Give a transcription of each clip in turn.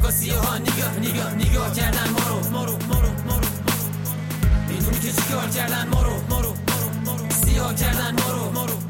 کاکاسیه ها نگاه کردن ما رو میدونی که چیکار کردن ما رو سیاه کردن ما رو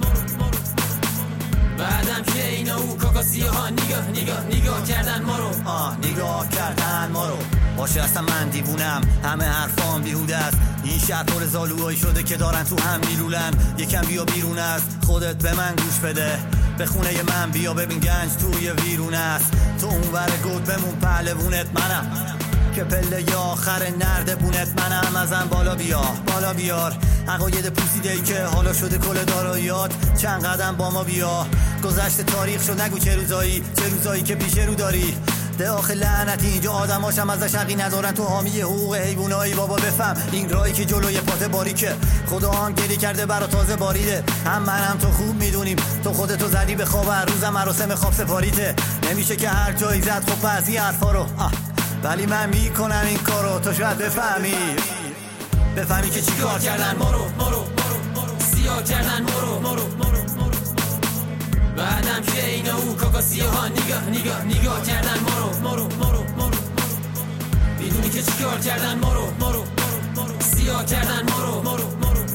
بعدم که اینا او کاکاسیه ها نگاه کردن ما رو نگاه کردن ما رو. باشه اصلا من دیوونم، همه حرفام بیهوده است. این شهر پر زالوهایی شده که دارن تو هم میلولن. یکم بیا بیرون است، خودت به من گوش بده. به خونه من بیا ببین گنج توی ویرون است. تو اونور گود بمون پهلوونت منم که پله آخر نرد بونت منم. ازم بالا بیار عقاید پوسیده ای که حالا شده کل داراییات. چند قدم با ما بیا، گذشته تاریخ شد نگو چه روزایی که پیش رو داری. ده آخه لعنتی اینجا آدماشم ازش حقی ندارن. تو حامی حقوق حیوانایی بابا بفهم این راهی که جلوی پات باریکه. خدا هم گلی کرده برا تازه باریده. هم من هم تو خوب میدونیم تو خودتو زدی به خواب، هر روزم مراسم خواب سپاریته. نمیشه که هر جایی زد خب بعضی حرفا رو ولی من میکنم این کارو. تو شاید بفهمی که چیکار کردن ما رو سیاه کردن ما رو بعدم که اینا او کاکاسیه ها نگاه کردن ما رو میدونی که چیکار کردن ما رو سیاه کردن ما رو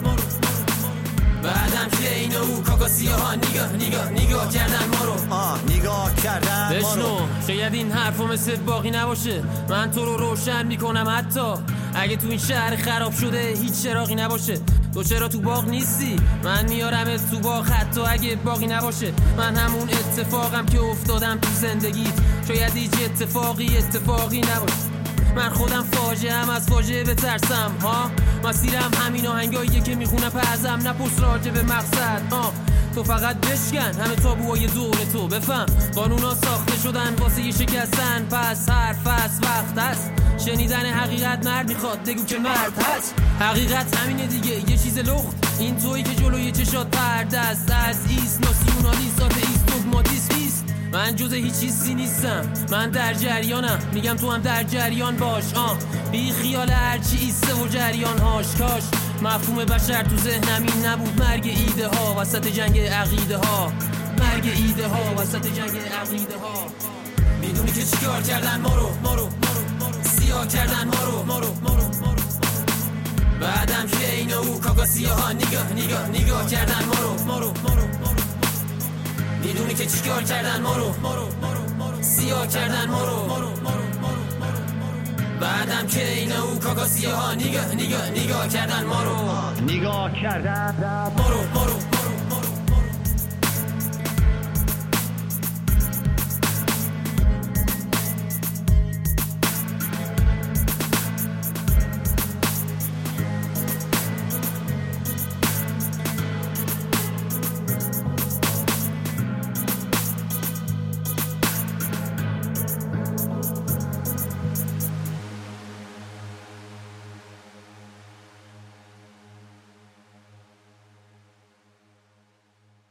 بعدم که اینا او کاکاسیه ها نگاه کردن ما رو نگاه کردن ما رو. بشنو شاید این حرفا مثل باقی نباشه، من تو رو روشن میکنم حتی اگه تو این شهر خراب شده هیچ چراغی نباشه. تو چرا تو باغ نیستی؟ من میارم تو باغ حتی اگه باقی نباشه. من همون اتفاقم که افتادم تو زندگی، شاید هیچ اتفاقی نباشه. من خودم فاجعه‌ام، از فاجعه بترسم مسیرم همین آهنگاییه که میخونم پزم، نپرس راجع به مقصد تو فقط بشکن همه تابوهای دور تو. بفهم قانونا ساخته شدن واسه یه شکستن، پس حرف هست وقت هست شنیدن حقیقت. مرد میخواد بگو که مرد هست، حقیقت همینه دیگه یه چیز لخت. این تویی که جلوی چشات پرده است، از ایست ناسیونالیست آتئیست دوگماتیست. من جز هیچ چیزی نیستم، من در جریانم، میگم تو هم در جریان باش. بی خیال هرچی ایسته و جریان هاش. کاش مفهوم بشر تو ذهنم این نبود. مرگ ایده ها وسط جنگ عقیده ها، وسط جنگ عقیده ها. میدونی که چیکار کردن ما رو سیاه کردن ما رو بعدم که اینا او کاکاسیه ها نگاه کردن ما رو میدونی که چیکار کردن ما رو سیاه کردن ما رو بعدم که اینا او کاکاسیه ها نگاه کردن ما رو